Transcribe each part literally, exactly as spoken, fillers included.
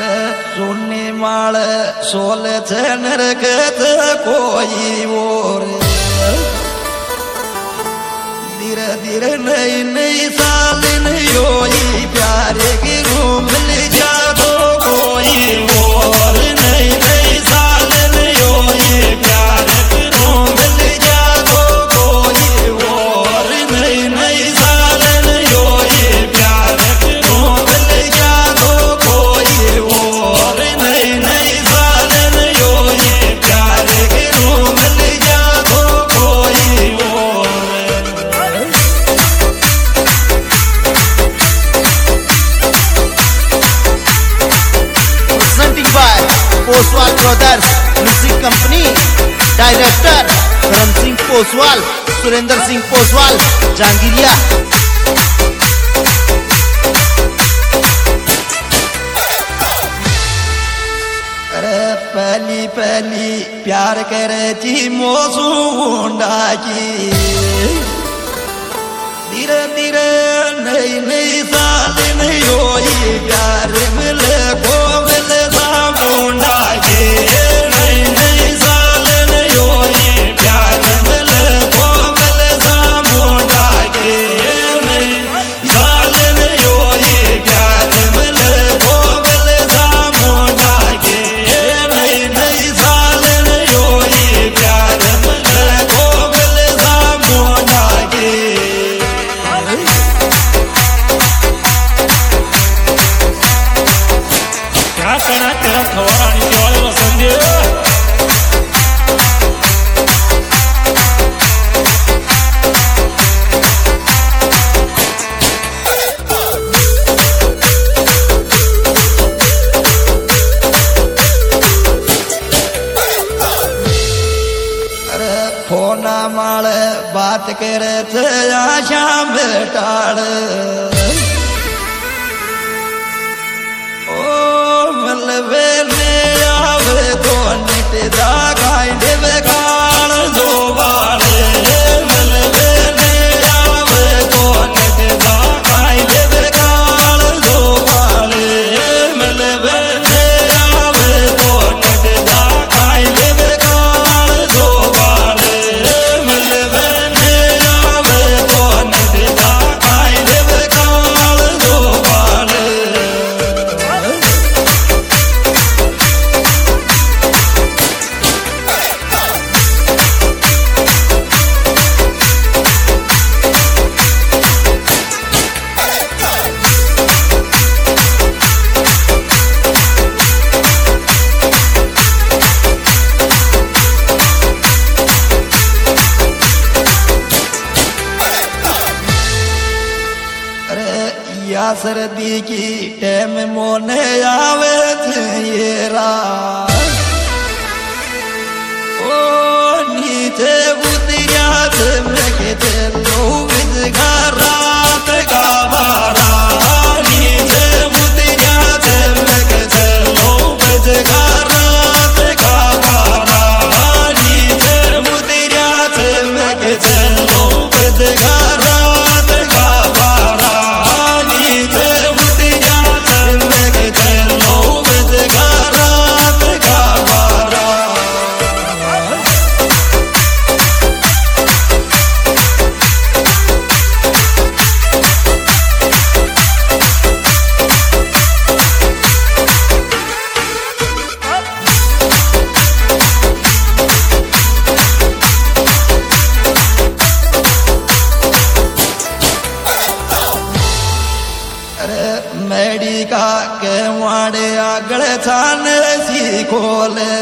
अरे सुनने माल सोल छे नरकत कोई और धीरे धीरे नई नई साल नहीं प्यारे की रूम मिल जा तो कोई और नई नई साल नहीं प्यारे की रूम मिल जा तो कोई और नई नई साल नहीं प्यारे की रूम मिल जा तो कोई और नई नई साल नहीं प्यारे की रूम मिल जा तो कोई और Poswal brothers music company director Dharam Singh Poswal, Surendra Singh Poswal, जहांगीरिया। अरे पहली पहली प्यार करे थी मोसूंडा की धीरे धीरे नई नई साल नहीं होई प्यार मिले को मिले मुंडा के नई नई साल नहीं होई प्यार मिले को मिले मुंडा के नई साल नहीं होई प्यार मिले को मिले मुंडा के नई नई साल नहीं होई प्यार मिले को मिले मुंडा के क्या करना तेरा खबरानी के वाले संजय अरे फोना माल बात करे थे शाम टाड़ मलबे ने आवे तो निट जागाई देवे काल दो बारे मलबे ने आवे तो निट जागाई देवे काल दो बारे मलबे ने आवे तो निट जागाई देवे काल दो बारे मलबे ने आवे तो निट जागाई देवे काल दो बारे या सर्दी की टाइम मोने आवे थे ये रात ओ नीचे उतरिया थे मैं कहते लोग रात का बारा नीचे उतरिया थे मैं कहते लोग रात का बारा नीचे उतरिया थे मैं कहते लोग रात का बारा मैडी का के वाड़े आगड़ छान सी खोले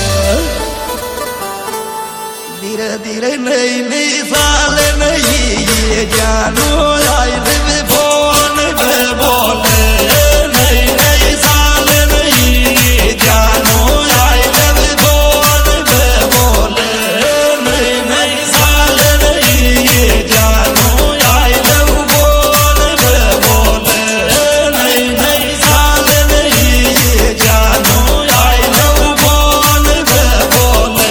धीरे धीरे नई नई साल नहीं ये जानू आई देवे फोन पे बोले नई नई साल नहीं जानू आई देवे फोन पे बोले नई नई साल नहीं ये जानू आई देवे फोन पे बोले नई नई साल नहीं ये जानू आई देवे फोन पे बोले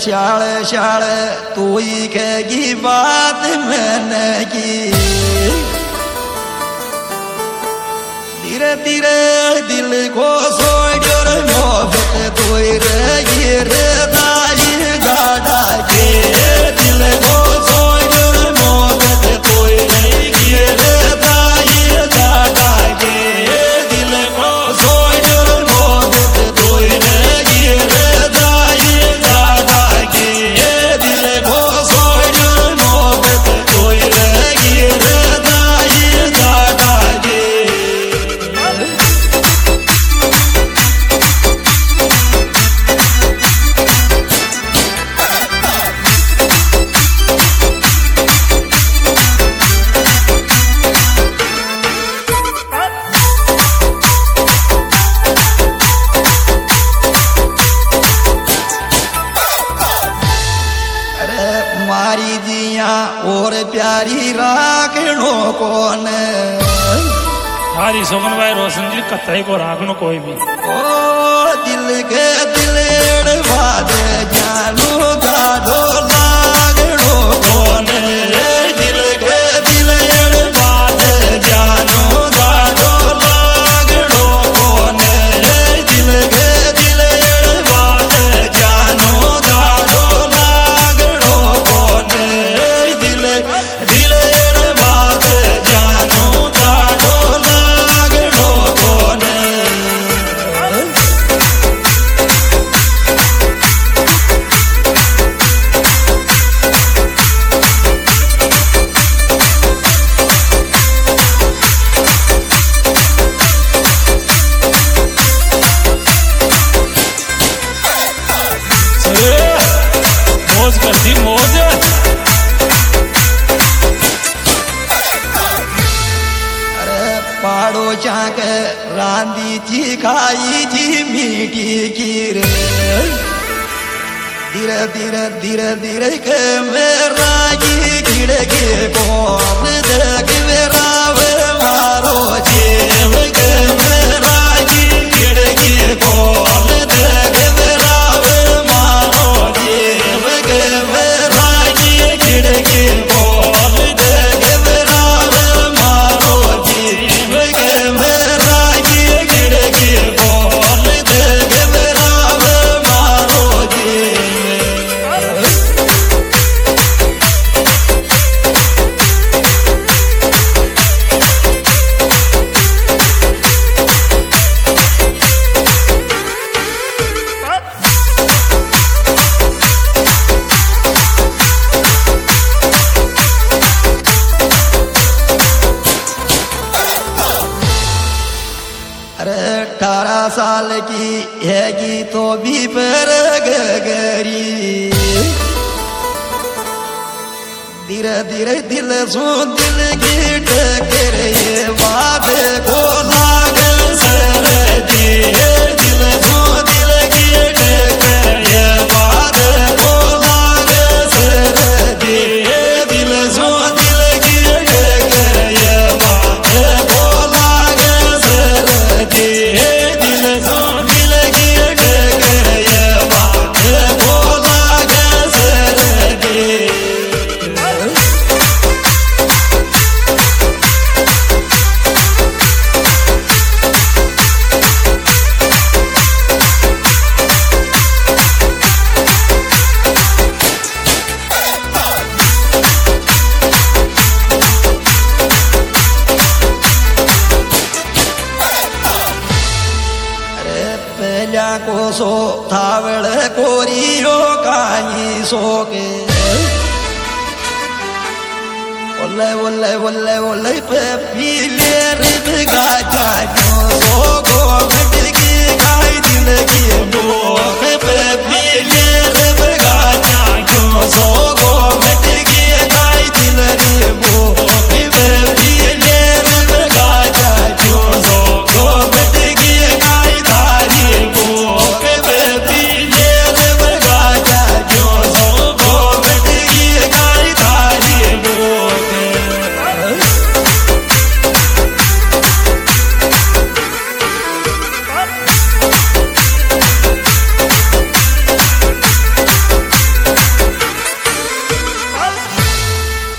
शाल शाल तू ही कहेगी बात मैंने की धीरे धीरे दिल को सोड़ो रे मोहब्बत तू रही रे दाई गाड़ा के दिल को सोड़ो रे मोहब्बत तू रही रे दाई गाड़ा के दिल को सोड़ो रे मोहब्बत तू रही रे दाई गाड़ा के दिल को सोड़ो रे मोहब्बत तू रही रे दाई गाड़ा के मारी जिया और प्यारी राखनो कौन हमारी सोमन भाई रोशन जी कतई को राखनो कोई भी ओ दिल के दिलेड़ बाद जानू गाढ़ो लागनो कौन दिल के दिलेड़ बाद जानू गाढ़ो लागनो कौन दिल के दिलेड़ बाद जानू गाढ़ो लागनो कौन दिल दिलेड़ बाद जानू गाढ़ो लागनो कौन मौज करती मौज अरे पाड़ो चाक रांदी जी खाई जी मीठी खीर धीरे धीरे धीरे धीरे के मेरा की गिड़ के कौन देख मेरा वे मारो जेब के मेरा की गिड़ के कौन देख मेरा वे मारो जेब के मेरा की गिड़ के कौन देख मेरा वे मारो जेब के मेरा की गिड़ के कौन देख मेरा वे मारो जेब अरे अठारह साल की हैगी तो भी पर गरी धीरे धीरे दिल सो दिल की टकर ये बात को लाग सर दिए दिल सो दिल की टकर ये बात को लाग सर दिए दिल सो दिल की टकर ये बात को लाग सर दिए दिल सो दिल की टकर ये बात को लाग सर दिए पहला को सो थावड़ कोरियो काई सो के ओले ओले ओले ओले पे पीले रिब गाजा सो गो घट की गाय दिल